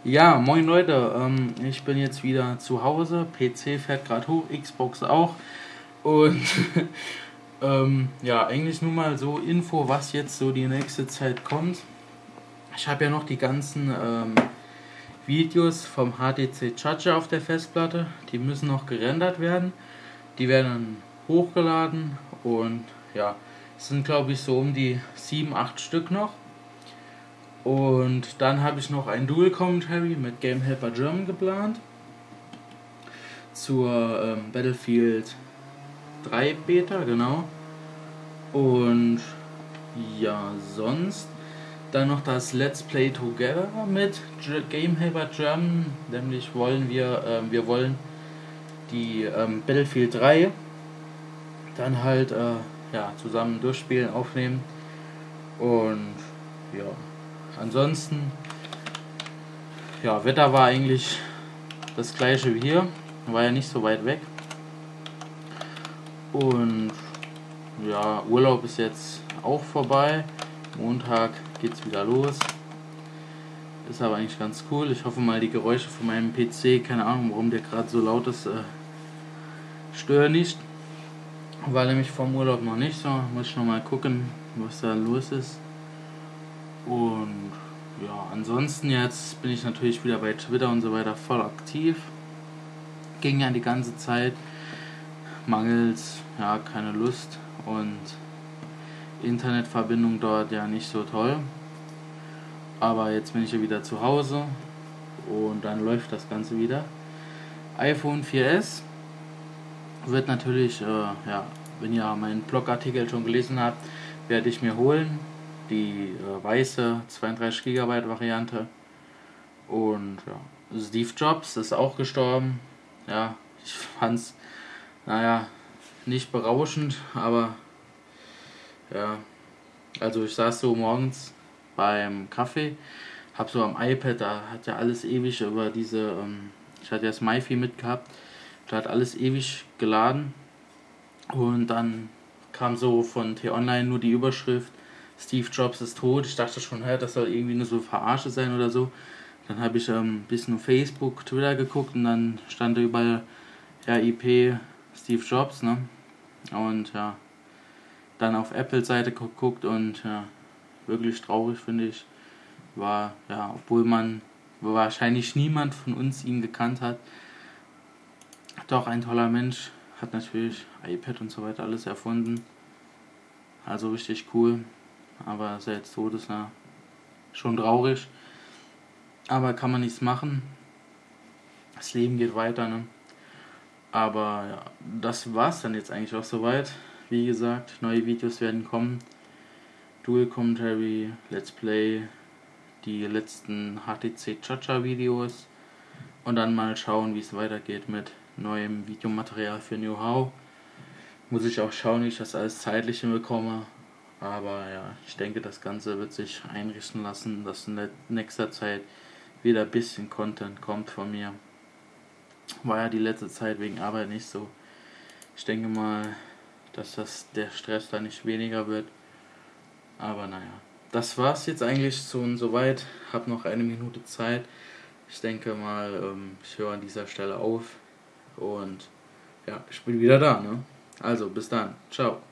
Ja, moin Leute, ich bin jetzt wieder zu Hause, PC fährt gerade hoch, Xbox auch und ja, eigentlich nur mal so Info, was jetzt so die nächste Zeit kommt. Ich habe ja noch die ganzen Videos vom HTC Charger auf der Festplatte, die müssen noch gerendert werden, die werden dann hochgeladen und ja, es sind glaube ich so um die 7, 8 Stück noch. Und dann habe ich noch ein Dual Commentary mit Game Helper German geplant zur Battlefield 3 Beta, genau. Und ja, sonst dann noch das Let's Play Together mit Game Helper German, nämlich wollen wir wollen die Battlefield 3 dann halt ja, zusammen durchspielen, aufnehmen und ja, ansonsten ja, Wetter war eigentlich das gleiche wie hier, war ja nicht so weit weg. Und ja, Urlaub ist jetzt auch vorbei. Montag geht's wieder los. Ist aber eigentlich ganz cool. Ich hoffe mal, die Geräusche von meinem PC, keine Ahnung, warum der gerade so laut ist, stören nicht. War nämlich vom Urlaub noch nicht so. Muss ich noch mal gucken, was da los ist. Und ja, ansonsten jetzt bin ich natürlich wieder bei Twitter und so weiter voll aktiv. Ging ja die ganze Zeit. Mangels, ja, keine Lust und Internetverbindung dort ja nicht so toll. Aber jetzt bin ich ja wieder zu Hause und dann läuft das Ganze wieder. iPhone 4S wird natürlich, ja, wenn ihr meinen Blogartikel schon gelesen habt, werde ich mir holen. Die weiße 32 GB Variante. Und ja, Steve Jobs ist auch gestorben. Ja, ich fand's, naja, nicht berauschend, aber ja, also ich saß so morgens beim Kaffee, hab so am iPad, da hat ja alles ewig über diese, ich hatte ja das MiFi mitgehabt, da hat alles ewig geladen und dann kam so von T-Online nur die Überschrift, Steve Jobs ist tot. Ich dachte schon, das soll irgendwie nur so Verarsche sein oder so. Dann habe ich ein bisschen auf Facebook, Twitter geguckt und dann stand da überall RIP Steve Jobs, ne? Und ja, dann auf Apple-Seite geguckt und ja, wirklich traurig finde ich. War, ja, obwohl man wahrscheinlich niemand von uns ihn gekannt hat, doch ein toller Mensch, hat natürlich iPad und so weiter alles erfunden. Also richtig cool. Aber dass er jetzt tot ist, ja, schon traurig. Aber kann man nichts machen. Das Leben geht weiter, ne? Aber ja, das war's dann jetzt eigentlich auch soweit. Wie gesagt, neue Videos werden kommen. Dual Commentary, Let's Play, die letzten HTC Chacha Videos und dann mal schauen, wie es weitergeht mit neuem Videomaterial für New How. Muss ich auch schauen, wie ich das alles zeitlich hinbekomme. Aber ja, ich denke, das Ganze wird sich einrichten lassen, dass in der nächster Zeit wieder ein bisschen Content kommt von mir. War ja die letzte Zeit wegen Arbeit nicht so. Ich denke mal, dass der Stress da nicht weniger wird. Aber naja, das war's jetzt eigentlich schon soweit. Hab noch eine Minute Zeit. Ich denke mal, ich höre an dieser Stelle auf. Und ja, ich bin wieder da, ne? Also, bis dann. Ciao.